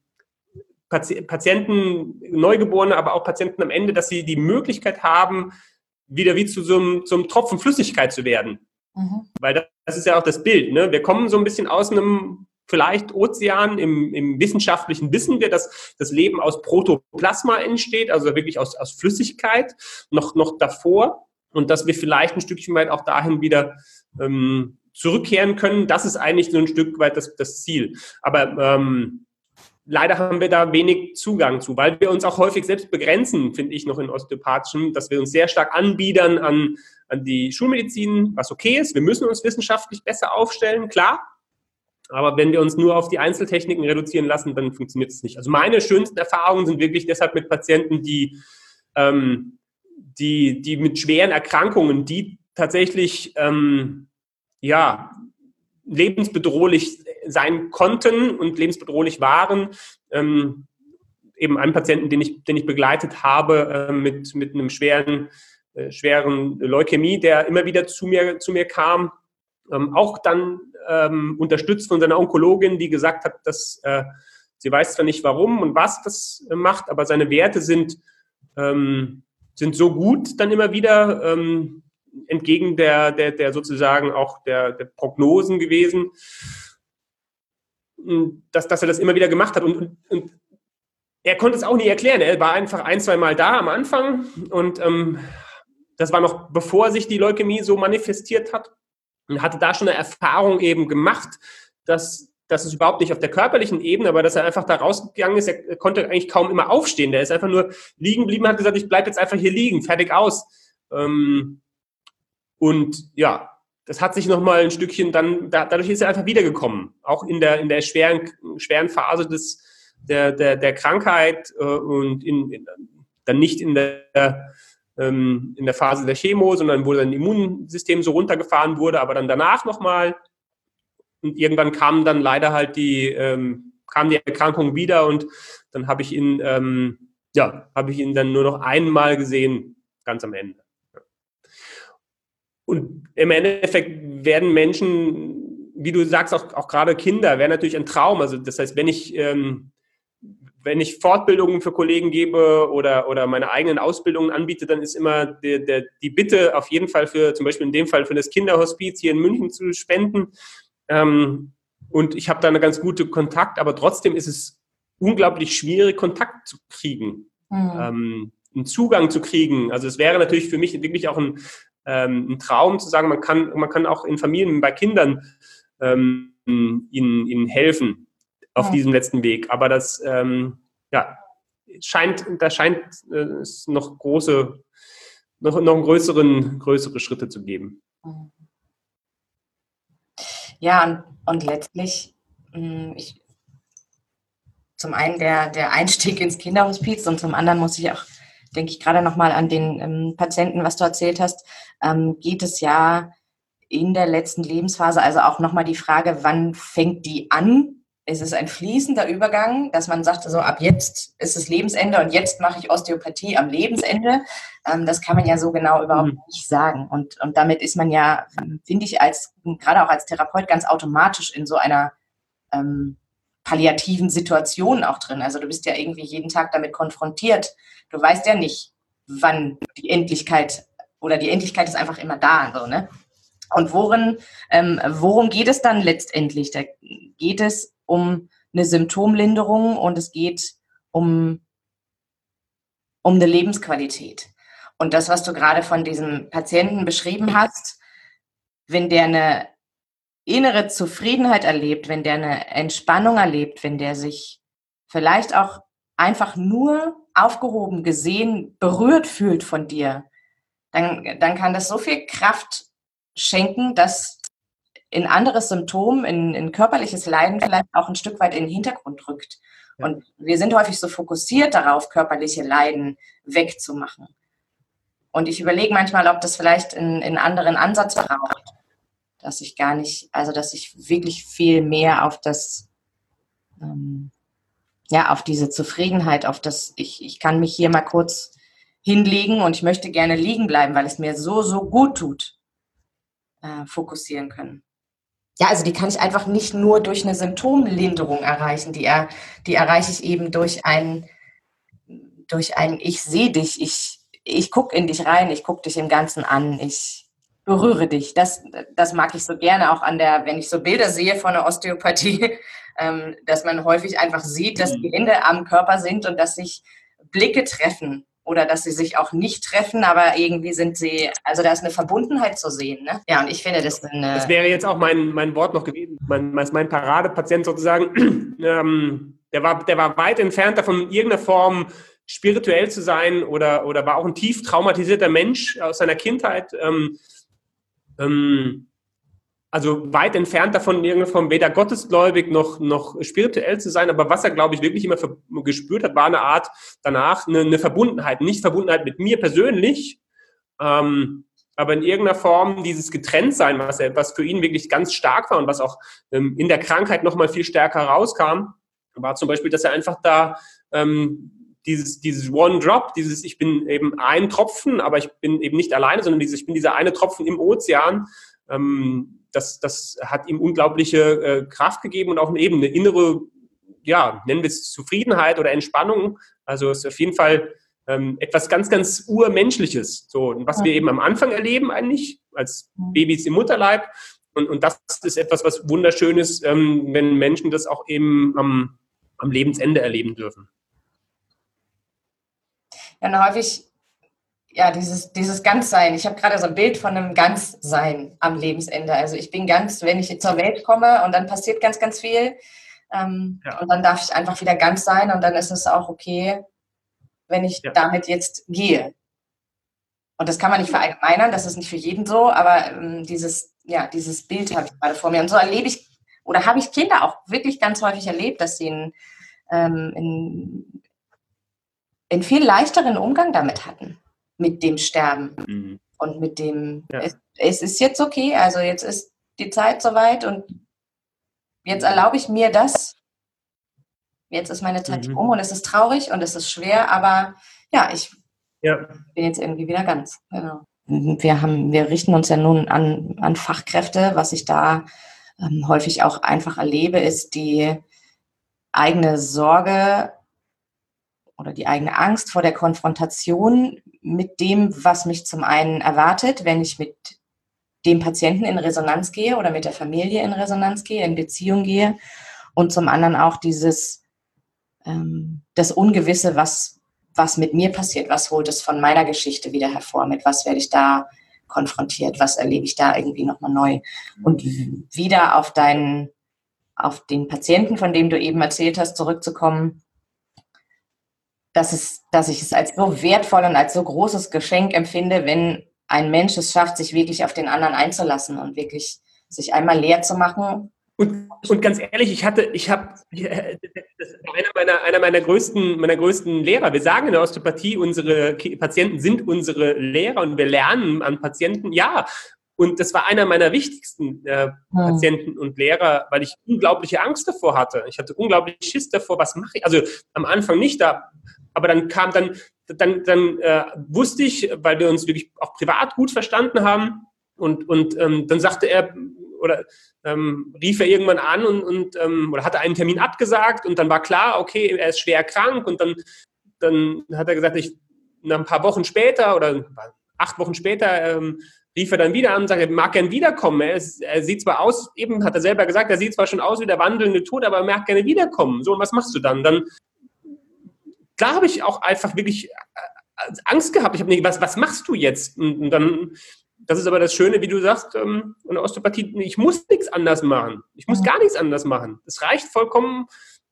Patienten, Neugeborene, aber auch Patienten am Ende, dass sie die Möglichkeit haben, wieder wie zu so einem, so einem Tropfen Flüssigkeit zu werden. Mhm. Weil das, das ist ja auch das Bild. Ne? Wir kommen so ein bisschen aus einem vielleicht Ozean. Im, im wissenschaftlichen wissen wir, dass das Leben aus Protoplasma entsteht, also wirklich aus, aus Flüssigkeit, noch, noch davor. Und dass wir vielleicht ein Stückchen weit auch dahin wieder ähm, zurückkehren können. Das ist eigentlich so ein Stück weit das, das Ziel. Aber ähm, leider haben wir da wenig Zugang zu, weil wir uns auch häufig selbst begrenzen, finde ich noch in Osteopathischen, dass wir uns sehr stark anbiedern an, an die Schulmedizin, was okay ist. Wir müssen uns wissenschaftlich besser aufstellen, klar. Aber wenn wir uns nur auf die Einzeltechniken reduzieren lassen, dann funktioniert es nicht. Also meine schönsten Erfahrungen sind wirklich deshalb mit Patienten, die, ähm, die, die mit schweren Erkrankungen, die tatsächlich, ähm, ja, lebensbedrohlich sein konnten und lebensbedrohlich waren. Ähm, eben einen Patienten, den ich, den ich begleitet habe, äh, mit, mit einem schweren, äh, schweren Leukämie, der immer wieder zu mir, zu mir kam, ähm, auch dann ähm, unterstützt von seiner Onkologin, die gesagt hat, dass äh, sie weiß zwar nicht, warum und was das äh, macht, aber seine Werte sind, ähm, sind so gut dann immer wieder, ähm, entgegen der, der, der sozusagen auch der, der Prognosen gewesen, dass, dass er das immer wieder gemacht hat. Und, und, und er konnte es auch nie erklären. Er war einfach ein, zwei Mal da am Anfang und ähm, das war noch bevor sich die Leukämie so manifestiert hat und hatte da schon eine Erfahrung eben gemacht, dass, dass es überhaupt nicht auf der körperlichen Ebene, aber dass er einfach da rausgegangen ist. Er konnte eigentlich kaum immer aufstehen. Der ist einfach nur liegen geblieben, hat gesagt, ich bleibe jetzt einfach hier liegen, fertig aus. Ähm, Und ja, das hat sich nochmal ein Stückchen dann, da, dadurch ist er einfach wiedergekommen. Auch in der, in der schweren, schweren Phase des, der, der, der Krankheit äh, und in, in, dann nicht in der, ähm, in der Phase der Chemo, sondern wo dann das Immunsystem so runtergefahren wurde, aber dann danach nochmal. Und irgendwann kam dann leider halt die, ähm, kam die Erkrankung wieder und dann habe ich ihn ähm, ja, habe ich ihn dann nur noch einmal gesehen, ganz am Ende. Und im Endeffekt werden Menschen, wie du sagst, auch, auch gerade Kinder, wäre natürlich ein Traum. Also das heißt, wenn ich, ähm, wenn ich Fortbildungen für Kollegen gebe oder, oder meine eigenen Ausbildungen anbiete, dann ist immer der, der, die Bitte auf jeden Fall für, zum Beispiel in dem Fall für das Kinderhospiz hier in München zu spenden. Ähm, und ich habe da eine ganz gute Kontakt, aber trotzdem ist es unglaublich schwierig, Kontakt zu kriegen, mhm. ähm, einen Zugang zu kriegen. Also es wäre natürlich für mich wirklich auch ein Ähm, ein Traum zu sagen, man kann, man kann auch in Familien bei Kindern ähm, ihnen, ihnen helfen auf ja. diesem letzten Weg. Aber das ähm, ja, scheint, da scheint äh, es noch große, noch, noch größeren, größere Schritte zu geben. Ja, und, und letztlich mh, ich, zum einen der, der Einstieg ins Kinderhospiz und zum anderen muss ich auch denke ich gerade nochmal an den ähm, Patienten, was du erzählt hast, ähm, geht es ja in der letzten Lebensphase, also auch nochmal die Frage, wann fängt die an? Ist es ein fließender Übergang, dass man sagt, so ab jetzt ist es Lebensende und jetzt mache ich Osteopathie am Lebensende? Ähm, das kann man ja so genau überhaupt mhm. nicht sagen. Und, und damit ist man ja, finde ich, als gerade auch als Therapeut ganz automatisch in so einer ähm, palliativen Situation auch drin. Also du bist ja irgendwie jeden Tag damit konfrontiert. Du weißt ja nicht, wann die Endlichkeit oder die Endlichkeit ist einfach immer da. So, ne? Und worin, ähm, worum geht es dann letztendlich? Da geht es um eine Symptomlinderung und es geht um, um eine Lebensqualität. Und das, was du gerade von diesem Patienten beschrieben hast, wenn der eine innere Zufriedenheit erlebt, wenn der eine Entspannung erlebt, wenn der sich vielleicht auch einfach nur aufgehoben, gesehen, berührt fühlt von dir, dann, dann kann das so viel Kraft schenken, dass ein anderes Symptom, in, in körperliches Leiden vielleicht auch ein Stück weit in den Hintergrund rückt. Ja. Und wir sind häufig so fokussiert darauf, körperliche Leiden wegzumachen. Und ich überlege manchmal, ob das vielleicht einen, einen anderen Ansatz braucht. Dass ich gar nicht, also dass ich wirklich viel mehr auf das, ähm, ja, auf diese Zufriedenheit, auf das, ich, ich kann mich hier mal kurz hinlegen und ich möchte gerne liegen bleiben, weil es mir so, so gut tut, äh, fokussieren können. Ja, also die kann ich einfach nicht nur durch eine Symptomlinderung erreichen, die, er, die erreiche ich eben durch ein, durch ein ich sehe dich, ich, ich gucke in dich rein, ich gucke dich im Ganzen an, ich berühre dich. Das, das mag ich so gerne auch an der, wenn ich so Bilder sehe von der Osteopathie, ähm, dass man häufig einfach sieht, dass die Hände am Körper sind und dass sich Blicke treffen oder dass sie sich auch nicht treffen, aber irgendwie sind sie, also da ist eine Verbundenheit zu sehen. Ne? Ja, und ich finde das eine... Das wäre jetzt auch mein, mein Wort noch gewesen, mein, mein Paradepatient sozusagen, ähm, der war, der war weit entfernt davon, in irgendeiner Form spirituell zu sein oder, oder war auch ein tief traumatisierter Mensch aus seiner Kindheit, ähm, also weit entfernt davon, in irgendeiner Form weder gottesgläubig noch, noch spirituell zu sein, aber was er, glaube ich, wirklich immer gespürt hat, war eine Art danach, eine, eine Verbundenheit, nicht Verbundenheit mit mir persönlich, ähm, aber in irgendeiner Form dieses Getrenntsein, was, er, was für ihn wirklich ganz stark war und was auch ähm, in der Krankheit nochmal viel stärker rauskam, war zum Beispiel, dass er einfach da ähm, Dieses, dieses One-Drop, dieses, ich bin eben ein Tropfen, aber ich bin eben nicht alleine, sondern dieses, ich bin dieser eine Tropfen im Ozean, ähm, das, das hat ihm unglaubliche äh, Kraft gegeben und auch eben eine innere, ja, nennen wir es Zufriedenheit oder Entspannung. Also es ist auf jeden Fall ähm, etwas ganz, ganz Urmenschliches, so, was wir eben am Anfang erleben eigentlich, als Babys im Mutterleib. Und, und das ist etwas, was wunderschön ist, ähm, wenn Menschen das auch eben am, am Lebensende erleben dürfen. Ja, und häufig, ja, dieses, dieses Ganzsein. Ich habe gerade so ein Bild von einem Ganzsein am Lebensende. Also ich bin ganz, wenn ich zur Welt komme und dann passiert ganz, ganz viel. Ähm, ja. Und dann darf ich einfach wieder ganz sein und dann ist es auch okay, wenn ich ja. damit jetzt gehe. Und das kann man nicht verallgemeinern, das ist nicht für jeden so, aber ähm, dieses, ja, dieses Bild habe ich gerade vor mir. Und so erlebe ich, oder habe ich Kinder auch wirklich ganz häufig erlebt, dass sie in, ähm, in einen viel leichteren Umgang damit hatten, mit dem Sterben mhm. und mit dem, ja. es, es ist jetzt okay, also jetzt ist die Zeit soweit und jetzt erlaube ich mir das, Jetzt ist meine Zeit mhm. um und es ist traurig und es ist schwer, aber ja, ich ja. bin jetzt irgendwie wieder ganz. Genau. Wir haben, wir richten uns ja nun an, an Fachkräfte. Was ich da ähm, häufig auch einfach erlebe, ist die eigene Sorge oder die eigene Angst vor der Konfrontation mit dem, was mich zum einen erwartet, wenn ich mit dem Patienten in Resonanz gehe oder mit der Familie in Resonanz gehe, in Beziehung gehe, und zum anderen auch dieses, ähm, das Ungewisse, was, was mit mir passiert, was holt es von meiner Geschichte wieder hervor, mit was werde ich da konfrontiert, was erlebe ich da irgendwie nochmal neu. Und wieder auf deinen, auf den Patienten, von dem du eben erzählt hast, zurückzukommen, dass, es, dass ich es als so wertvoll und als so großes Geschenk empfinde, wenn ein Mensch es schafft, sich wirklich auf den anderen einzulassen und wirklich sich einmal leer zu machen. Und, und ganz ehrlich, ich hatte, ich habe, das war einer meiner, einer meiner größten, meiner größten Lehrer. Wir sagen in der Osteopathie, unsere Patienten sind unsere Lehrer und wir lernen an Patienten. Ja, und das war einer meiner wichtigsten äh, Patienten und Lehrer, weil ich unglaubliche Angst davor hatte. Ich hatte unglaublich Schiss davor, was mache ich? Also am Anfang nicht, da, aber dann kam dann, dann, dann äh, wusste ich, weil wir uns wirklich auch privat gut verstanden haben, und, und ähm, dann sagte er, oder ähm, rief er irgendwann an und, und ähm, oder hatte einen Termin abgesagt, und dann war klar, okay, er ist schwer krank, und dann, dann hat er gesagt, ich nach ein paar Wochen später oder acht Wochen später ähm, rief er dann wieder an und sagte, er mag gern wiederkommen. Er, ist, er sieht zwar aus, eben hat er selber gesagt, er sieht zwar schon aus wie der wandelnde Tod, aber er mag gerne wiederkommen. So, und was machst du dann? Dann, klar habe ich auch einfach wirklich Angst gehabt. Ich habe nicht, was, was machst du jetzt? Und, und dann, das ist aber das Schöne, wie du sagst, ähm, in der Osteopathie, ich muss nichts anders machen. Ich muss gar nichts anders machen. Es reicht vollkommen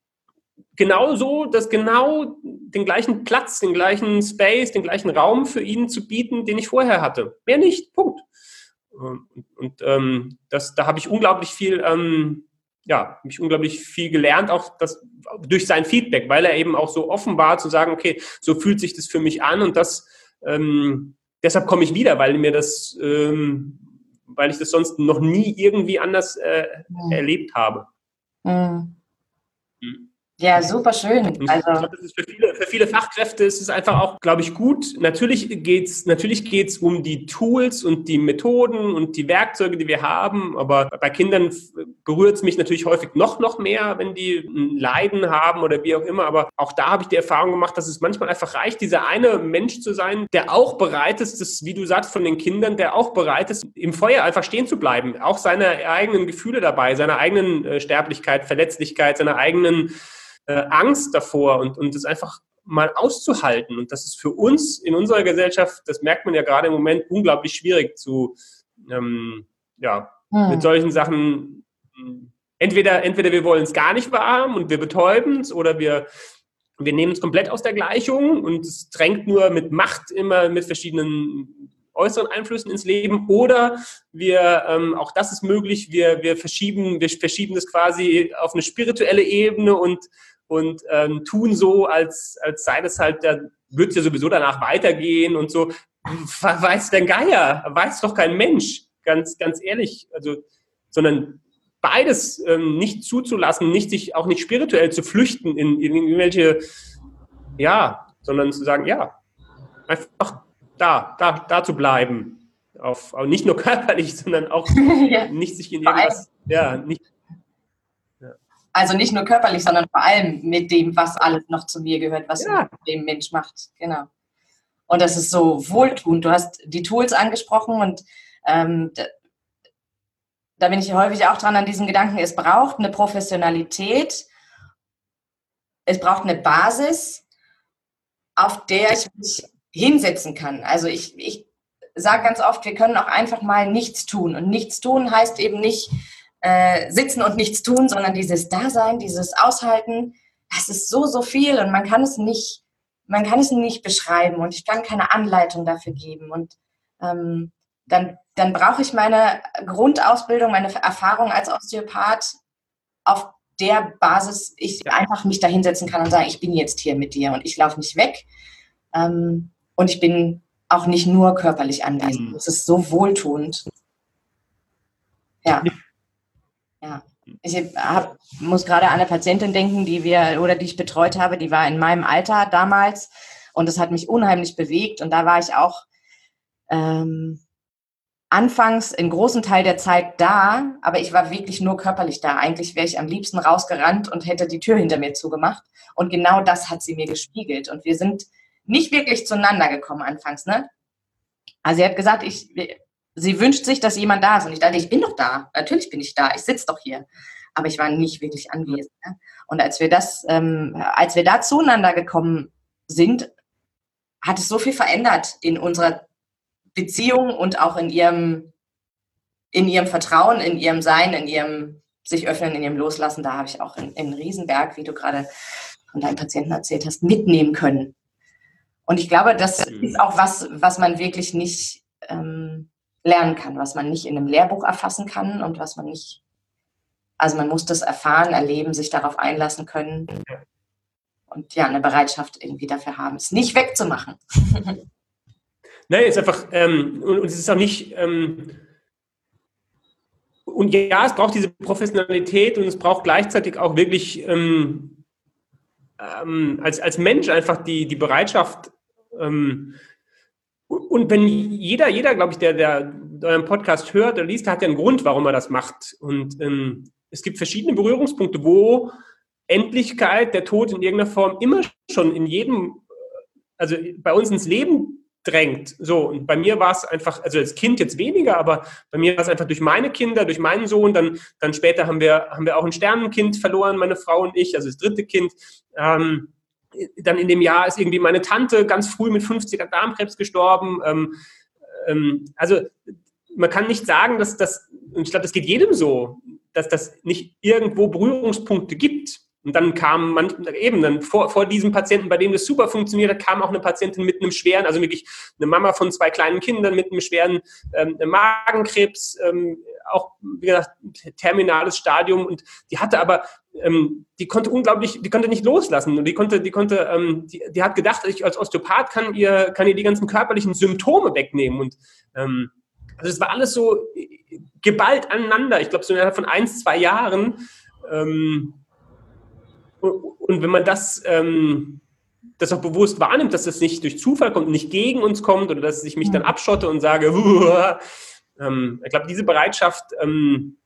genau so, dass genau den gleichen Platz, den gleichen Space, den gleichen Raum für ihn zu bieten, den ich vorher hatte. Mehr nicht, Punkt. Und, und ähm, das, da habe ich unglaublich viel, ähm, ja, habe ich unglaublich viel gelernt, auch das, durch sein Feedback, weil er eben auch so offen war zu sagen, okay, so fühlt sich das für mich an, und das, ähm, deshalb komme ich wieder, weil mir das, ähm, weil ich das sonst noch nie irgendwie anders äh, mhm. erlebt habe. Mhm. Mhm. Ja, super schön. Also, ich glaube, das ist für viele, für viele Fachkräfte ist es einfach auch, glaube ich, gut. Natürlich geht's, natürlich geht's um die Tools und die Methoden und die Werkzeuge, die wir haben. Aber bei Kindern berührt es mich natürlich häufig noch, noch mehr, wenn die ein Leiden haben oder wie auch immer. Aber auch da habe ich die Erfahrung gemacht, dass es manchmal einfach reicht, dieser eine Mensch zu sein, der auch bereit ist, das, wie du sagst, von den Kindern, der auch bereit ist, im Feuer einfach stehen zu bleiben. Auch seine eigenen Gefühle dabei, seiner eigenen äh, Sterblichkeit, Verletzlichkeit, seiner eigenen Äh, Angst davor, und, und das einfach mal auszuhalten. Und das ist für uns in unserer Gesellschaft, das merkt man ja gerade im Moment, unglaublich schwierig zu, ähm, ja, hm. mit solchen Sachen, entweder, entweder wir wollen es gar nicht wahrhaben und wir betäuben es, oder wir, wir nehmen es komplett aus der Gleichung und es drängt nur mit Macht immer mit verschiedenen äußeren Einflüssen ins Leben, oder wir, ähm, auch das ist möglich, wir, wir verschieben, wir verschieben das quasi auf eine spirituelle Ebene und und ähm, tun so, als, als sei das halt, da wird es ja sowieso danach weitergehen und so. Weiß der Geier, weiß doch kein Mensch, ganz, ganz ehrlich. Also, sondern beides ähm, nicht zuzulassen, nicht sich auch nicht spirituell zu flüchten in, in irgendwelche, ja, sondern zu sagen, ja, einfach da, da, da zu bleiben. Auf, auch nicht nur körperlich, sondern auch ja. nicht sich in irgendwas, ja, nicht. Also nicht nur körperlich, sondern vor allem mit dem, was alles noch zu mir gehört, was ja. dem Mensch macht. Genau. Und das ist so wohltuend. Du hast die Tools angesprochen, und ähm, da, da bin ich häufig auch dran an diesem Gedanken, es braucht eine Professionalität, es braucht eine Basis, auf der ich mich hinsetzen kann. Also ich, ich sage ganz oft, wir können auch einfach mal nichts tun. Und nichts tun heißt eben nicht, Äh, sitzen und nichts tun, sondern dieses Dasein, dieses Aushalten, das ist so, so viel, und man kann es nicht, man kann es nicht beschreiben, und ich kann keine Anleitung dafür geben, und ähm, dann, dann brauche ich meine Grundausbildung, meine Erfahrung als Osteopath, auf der Basis ich einfach mich da hinsetzen kann und sagen, ich bin jetzt hier mit dir und ich laufe nicht weg, ähm, und ich bin auch nicht nur körperlich anwesend. Es ist so wohltuend. Ja. Ja. Ich hab, muss gerade an eine Patientin denken, die wir oder die ich betreut habe, die war in meinem Alter damals und das hat mich unheimlich bewegt und da war ich auch ähm, anfangs einen großen Teil der Zeit da, aber ich war wirklich nur körperlich da. Eigentlich wäre ich am liebsten rausgerannt und hätte die Tür hinter mir zugemacht und genau das hat sie mir gespiegelt und wir sind nicht wirklich zueinander gekommen anfangs, ne? Also sie hat gesagt, ich, sie wünscht sich, dass jemand da ist. Und ich dachte, ich bin doch da. Natürlich bin ich da. Ich sitze doch hier. Aber ich war nicht wirklich anwesend. Ne? Und als wir das, ähm, als wir da zueinander gekommen sind, hat es so viel verändert in unserer Beziehung und auch in ihrem, in ihrem Vertrauen, in ihrem Sein, in ihrem sich öffnen, in ihrem Loslassen. Da habe ich auch in, in Riesenberg, wie du gerade von deinem Patienten erzählt hast, mitnehmen können. Und ich glaube, das ist auch was, was man wirklich nicht ähm, lernen kann, was man nicht in einem Lehrbuch erfassen kann und was man nicht, also man muss das erfahren, erleben, sich darauf einlassen können und ja, eine Bereitschaft irgendwie dafür haben, es nicht wegzumachen. Nein, es ist einfach, ähm, und, und es ist auch nicht, ähm, und ja, es braucht diese Professionalität und es braucht gleichzeitig auch wirklich ähm, ähm, als, als Mensch einfach die, die Bereitschaft, ähm, und wenn jeder, jeder, glaube ich, der, der euren Podcast hört oder liest, der hat ja einen Grund, warum er das macht. Und ähm, es gibt verschiedene Berührungspunkte, wo Endlichkeit, der Tod in irgendeiner Form immer schon in jedem, also bei uns ins Leben drängt. So, und bei mir war es einfach, also als Kind jetzt weniger, aber bei mir war es einfach durch meine Kinder, durch meinen Sohn, dann, dann später haben wir, haben wir auch ein Sternenkind verloren, meine Frau und ich, also das dritte Kind. Ähm, dann in dem Jahr ist irgendwie meine Tante ganz früh mit fünfzig an Darmkrebs gestorben. Ähm, ähm, also man kann nicht sagen, dass das, und ich glaube, das geht jedem so, dass das nicht irgendwo Berührungspunkte gibt. Und dann kam man eben dann vor, vor diesem Patienten, bei dem das super funktioniert hat, kam auch eine Patientin mit einem schweren, also wirklich eine Mama von zwei kleinen Kindern mit einem schweren ähm, Magenkrebs, ähm, auch, wie gesagt, terminales Stadium. Und die hatte aber, ähm, die konnte unglaublich, die konnte nicht loslassen. Und die konnte, die konnte, ähm, die, die hat gedacht, ich als Osteopath kann ihr, kann ihr die ganzen körperlichen Symptome wegnehmen. Und ähm, also es war alles so geballt aneinander. Ich glaube, so innerhalb von ein, zwei Jahren. Ähm, Und wenn man das, ähm, das auch bewusst wahrnimmt, dass das nicht durch Zufall kommt, nicht gegen uns kommt oder dass ich mich dann abschotte und sage, uh, ähm, ich glaube, diese Bereitschaft, ähm,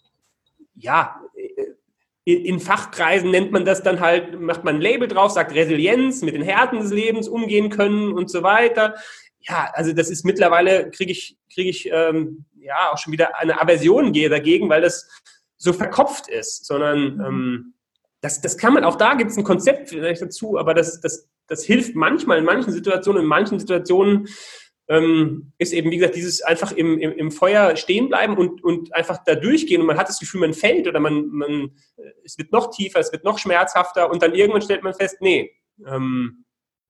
ja, in, in Fachkreisen nennt man das dann halt, macht man ein Label drauf, sagt Resilienz, mit den Härten des Lebens umgehen können und so weiter. Ja, also das ist mittlerweile, kriege ich, kriege ich ähm, ja auch schon wieder eine Aversion gehe dagegen, weil das so verkopft ist, sondern ähm, Das, das kann man, auch da gibt es ein Konzept vielleicht dazu, aber das, das, das hilft manchmal in manchen Situationen. In manchen Situationen ähm, ist eben, wie gesagt, dieses einfach im, im, im Feuer stehen bleiben und, und einfach da durchgehen und man hat das Gefühl, man fällt oder man, man, es wird noch tiefer, es wird noch schmerzhafter und dann irgendwann stellt man fest, nee, ähm,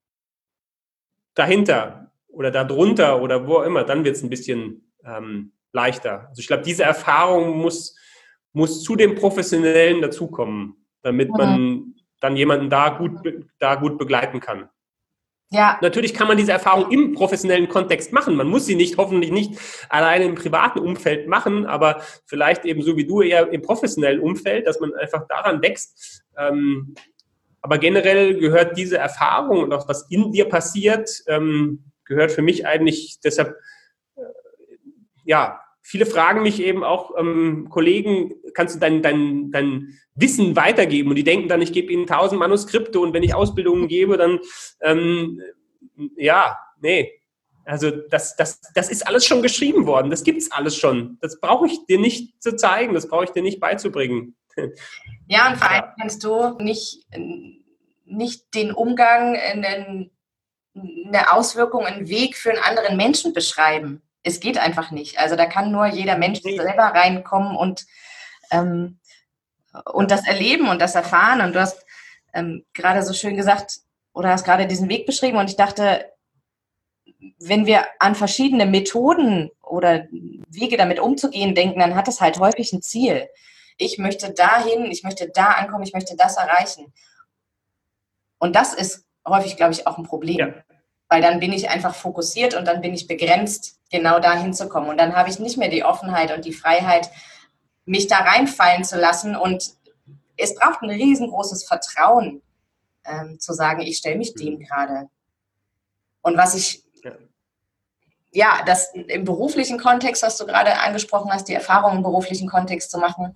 dahinter oder darunter oder wo auch immer, dann wird es ein bisschen ähm, leichter. Also ich glaube, diese Erfahrung muss, muss zu dem Professionellen dazukommen, damit man dann jemanden da gut, da gut begleiten kann. Ja. Natürlich kann man diese Erfahrung im professionellen Kontext machen. Man muss sie nicht, hoffentlich nicht alleine im privaten Umfeld machen, aber vielleicht eben so wie du eher im professionellen Umfeld, dass man einfach daran wächst. Ähm, aber generell gehört diese Erfahrung und auch was in dir passiert, ähm, gehört für mich eigentlich deshalb, äh, ja, viele fragen mich eben auch, ähm, Kollegen, kannst du dein, dein, dein Wissen weitergeben? Und die denken dann, ich gebe ihnen tausend Manuskripte und wenn ich Ausbildungen gebe, dann, ähm, ja, nee. Also das, das, das ist alles schon geschrieben worden, das gibt's alles schon. Das brauche ich dir nicht zu zeigen, das brauche ich dir nicht beizubringen. Ja, und vor allem kannst du nicht, nicht den Umgang, eine, eine Auswirkung, einen Weg für einen anderen Menschen beschreiben. Es geht einfach nicht. Also da kann nur jeder Mensch selber reinkommen und, ähm, und das erleben und das erfahren. Und du hast ähm, gerade so schön gesagt, oder hast gerade diesen Weg beschrieben und ich dachte, wenn wir an verschiedene Methoden oder Wege damit umzugehen denken, dann hat das halt häufig ein Ziel. Ich möchte dahin, ich möchte da ankommen, ich möchte das erreichen. Und das ist häufig, glaube ich, auch ein Problem. Ja. Weil dann bin ich einfach fokussiert und dann bin ich begrenzt, genau dahin zu kommen. Und dann habe ich nicht mehr die Offenheit und die Freiheit, mich da reinfallen zu lassen. Und es braucht ein riesengroßes Vertrauen, ähm, zu sagen, ich stelle mich dem gerade. Und was ich, ja. ja, das im beruflichen Kontext, was du gerade angesprochen hast, die Erfahrung im beruflichen Kontext zu machen,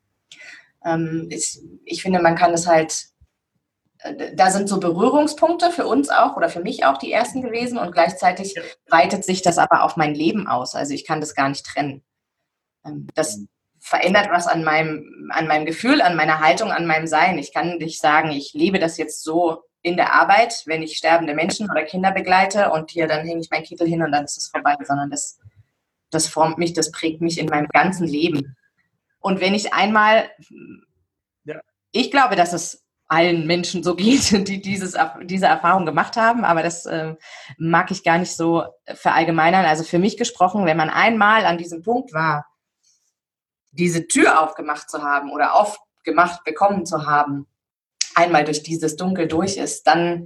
ähm, ist, ich finde, man kann es halt, äh, da sind so Berührungspunkte für uns auch oder für mich auch die ersten gewesen und gleichzeitig ja. weitet sich das aber auf mein Leben aus. Also ich kann das gar nicht trennen. Ähm, das mhm. verändert was an meinem, an meinem Gefühl, an meiner Haltung, an meinem Sein. Ich kann nicht sagen, ich lebe das jetzt so in der Arbeit, wenn ich sterbende Menschen oder Kinder begleite und hier, dann hänge ich meinen Kittel hin und dann ist es vorbei, sondern das, das formt mich, das prägt mich in meinem ganzen Leben. Und wenn ich einmal, ja. ich glaube, dass es allen Menschen so geht, die dieses, diese Erfahrung gemacht haben, aber das äh, mag ich gar nicht so verallgemeinern. Also für mich gesprochen, wenn man einmal an diesem Punkt war, diese Tür aufgemacht zu haben oder aufgemacht bekommen zu haben, einmal durch dieses Dunkel durch ist, dann,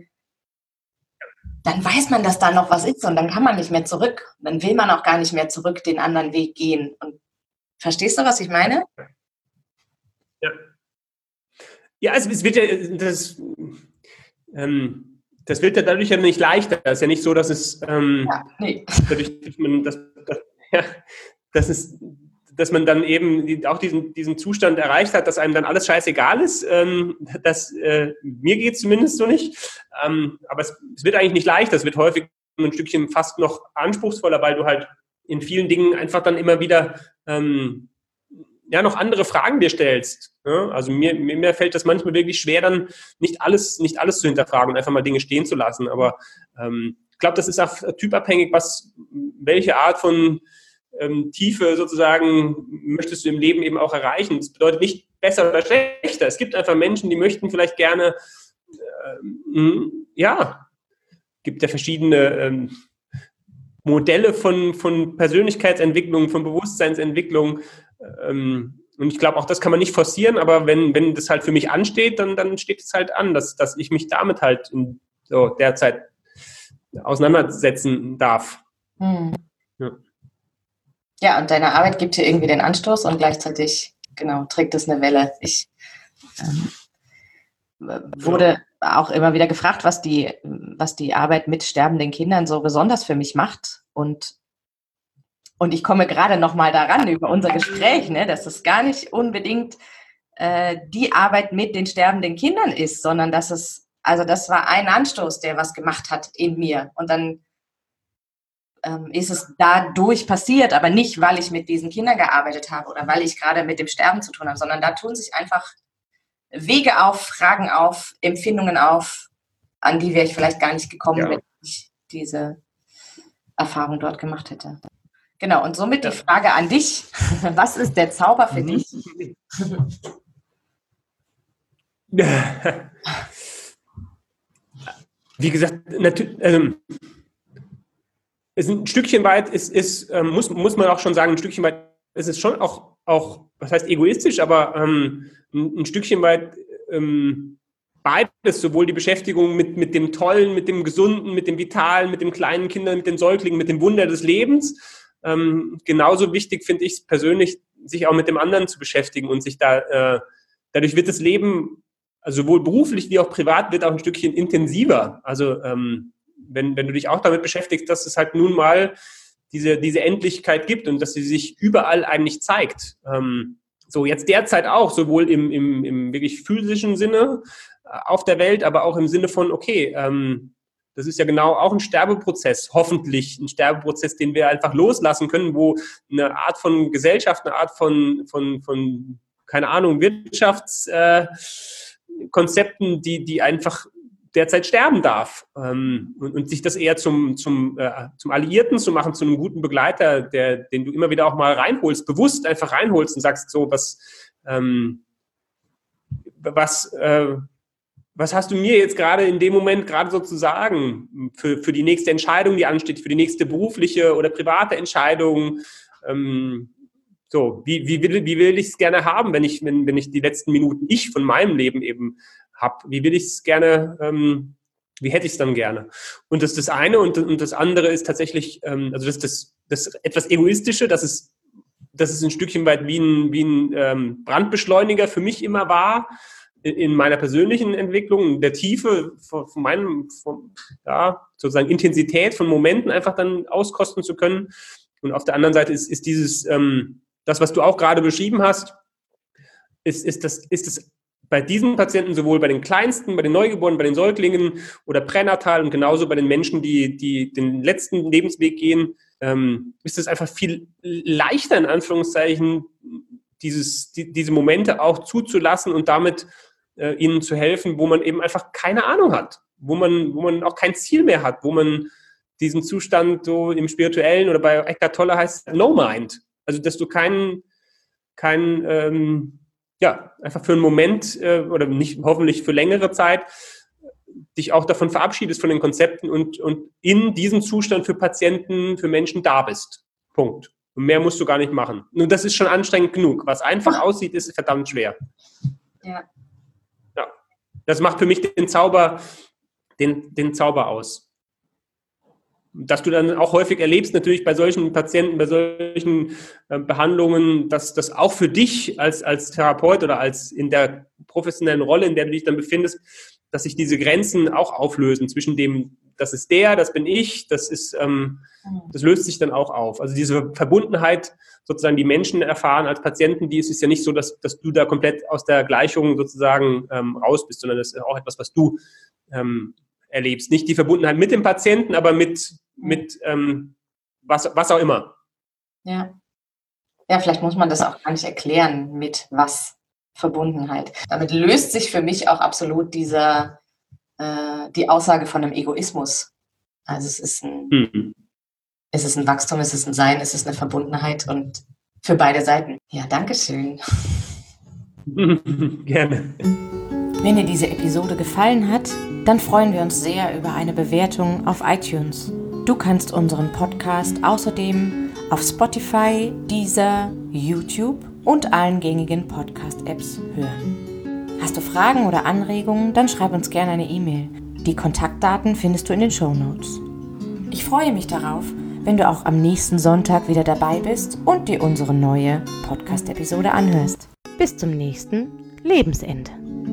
dann weiß man, dass da noch was ist und dann kann man nicht mehr zurück. Dann will man auch gar nicht mehr zurück den anderen Weg gehen. Und verstehst du, was ich meine? Ja. Ja, also es wird ja, das, ähm, das wird ja dadurch ja nicht leichter. Es ist ja nicht so, dass es, ähm, ja, nee. dadurch, dass man, dass, dass, ja, dass es, dass man dann eben auch diesen, diesen Zustand erreicht hat, dass einem dann alles scheißegal ist. Ähm, das, äh, mir geht es zumindest so nicht. Ähm, aber es, es wird eigentlich nicht leichter. Es wird häufig ein Stückchen fast noch anspruchsvoller, weil du halt in vielen Dingen einfach dann immer wieder ähm, ja noch andere Fragen dir stellst. Ja? Also mir, mir fällt das manchmal wirklich schwer, dann nicht alles, nicht alles zu hinterfragen und einfach mal Dinge stehen zu lassen. Aber ähm, ich glaube, das ist auch typabhängig, was, welche Art von Ähm, Tiefe sozusagen möchtest du im Leben eben auch erreichen. Das bedeutet nicht besser oder schlechter. Es gibt einfach Menschen, die möchten vielleicht gerne, äh, ja, gibt ja verschiedene ähm, Modelle von, von Persönlichkeitsentwicklung, von Bewusstseinsentwicklung. Ähm, und ich glaube, auch das kann man nicht forcieren, aber wenn, wenn das halt für mich ansteht, dann, dann steht es halt an, dass, dass ich mich damit halt in so derzeit auseinandersetzen darf. Hm. Ja. Ja, und deine Arbeit gibt dir irgendwie den Anstoß und gleichzeitig, genau, trägt es eine Welle. Ich ähm, wurde auch immer wieder gefragt, was die, was die Arbeit mit sterbenden Kindern so besonders für mich macht. Und, und ich komme gerade noch mal daran über unser Gespräch, ne, dass es gar nicht unbedingt äh, die Arbeit mit den sterbenden Kindern ist, sondern dass es, also das war ein Anstoß, der was gemacht hat in mir. Und dann ist es dadurch passiert, aber nicht, weil ich mit diesen Kindern gearbeitet habe oder weil ich gerade mit dem Sterben zu tun habe, sondern da tun sich einfach Wege auf, Fragen auf, Empfindungen auf, an die wäre ich vielleicht gar nicht gekommen, ja. wenn ich diese Erfahrung dort gemacht hätte. Genau, und somit ja. die Frage an dich, was ist der Zauber für mhm. dich? Wie gesagt, natürlich, ähm, ist ein Stückchen weit, ist, ist, ähm, muss, muss man auch schon sagen, ein Stückchen weit ist es schon auch, auch, was heißt egoistisch, aber ähm, ein, ein Stückchen weit ähm, beides, sowohl die Beschäftigung mit, mit dem Tollen, mit dem Gesunden, mit dem Vitalen, mit den kleinen Kindern, mit den Säuglingen, mit dem Wunder des Lebens. Ähm, genauso wichtig finde ich es persönlich, sich auch mit dem anderen zu beschäftigen und sich da, äh, dadurch wird das Leben, also sowohl beruflich wie auch privat, wird auch ein Stückchen intensiver. Also, ähm, Wenn, wenn du dich auch damit beschäftigst, dass es halt nun mal diese, diese Endlichkeit gibt und dass sie sich überall eigentlich zeigt. Ähm, so jetzt derzeit auch, sowohl im, im, im wirklich physischen Sinne äh, auf der Welt, aber auch im Sinne von, okay, ähm, das ist ja genau auch ein Sterbeprozess, hoffentlich ein Sterbeprozess, den wir einfach loslassen können, wo eine Art von Gesellschaft, eine Art von, von, von keine Ahnung, Wirtschaftskonzepten, äh, die, die einfach derzeit sterben darf ähm, und, und sich das eher zum, zum, äh, zum Alliierten zu machen, zu einem guten Begleiter, der, den du immer wieder auch mal reinholst, bewusst einfach reinholst und sagst so, was, ähm, was, äh, was hast du mir jetzt gerade in dem Moment gerade so zu sagen für, für die nächste Entscheidung, die ansteht, für die nächste berufliche oder private Entscheidung? Ähm, so, wie, wie will, wie will ich es gerne haben, wenn ich, wenn, wenn ich die letzten Minuten ich von meinem Leben eben habe? Wie will ich es gerne, ähm, wie hätte ich es dann gerne? Und das ist das eine und, und das andere ist tatsächlich, ähm, also das, das, das etwas Egoistische, dass es dass es ein Stückchen weit wie ein, wie ein ähm, Brandbeschleuniger für mich immer war, in, in meiner persönlichen Entwicklung, der Tiefe von, von meinem, von, ja, sozusagen Intensität von Momenten einfach dann auskosten zu können. Und auf der anderen Seite ist, ist dieses, ähm, das, was du auch gerade beschrieben hast, ist, ist das, ist das bei diesen Patienten, sowohl bei den Kleinsten, bei den Neugeborenen, bei den Säuglingen oder pränatal und genauso bei den Menschen, die, die den letzten Lebensweg gehen, ähm, ist es einfach viel leichter, in Anführungszeichen, dieses, die, diese Momente auch zuzulassen und damit äh, ihnen zu helfen, wo man eben einfach keine Ahnung hat, wo man, wo man auch kein Ziel mehr hat, wo man diesen Zustand so im Spirituellen oder bei Eckhart Tolle heißt No Mind, also dass du keinen, keinen ähm, ja, einfach für einen Moment äh, oder nicht hoffentlich für längere Zeit dich auch davon verabschiedest von den Konzepten und, und in diesem Zustand für Patienten, für Menschen da bist. Punkt. Und mehr musst du gar nicht machen. Nur das ist schon anstrengend genug. Was einfach aussieht, ist verdammt schwer. Ja. Ja. Das macht für mich den Zauber, den, den Zauber aus. Dass du dann auch häufig erlebst, natürlich bei solchen Patienten, bei solchen äh, Behandlungen, dass das auch für dich als, als Therapeut oder als in der professionellen Rolle, in der du dich dann befindest, dass sich diese Grenzen auch auflösen zwischen dem, das ist der, das bin ich, das ist, ähm, das löst sich dann auch auf. Also diese Verbundenheit, sozusagen die Menschen erfahren als Patienten, die ist es ja nicht so, dass, dass du da komplett aus der Gleichung sozusagen ähm, raus bist, sondern das ist auch etwas, was du ähm, erlebst. Nicht die Verbundenheit mit dem Patienten, aber mit, mit ähm, was, was auch immer. Ja. Ja, vielleicht muss man das auch gar nicht erklären, mit was Verbundenheit. Damit löst sich für mich auch absolut dieser, äh, die Aussage von einem Egoismus. Also es ist ein, mhm. es ist ein Wachstum, es ist ein Sein, es ist eine Verbundenheit und für beide Seiten. Ja, danke schön. Gerne. Wenn dir diese Episode gefallen hat, dann freuen wir uns sehr über eine Bewertung auf iTunes. Du kannst unseren Podcast außerdem auf Spotify, Deezer, YouTube und allen gängigen Podcast-Apps hören. Hast du Fragen oder Anregungen, dann schreib uns gerne eine E-Mail. Die Kontaktdaten findest du in den Shownotes. Ich freue mich darauf, wenn du auch am nächsten Sonntag wieder dabei bist und dir unsere neue Podcast-Episode anhörst. Bis zum nächsten Lebensende.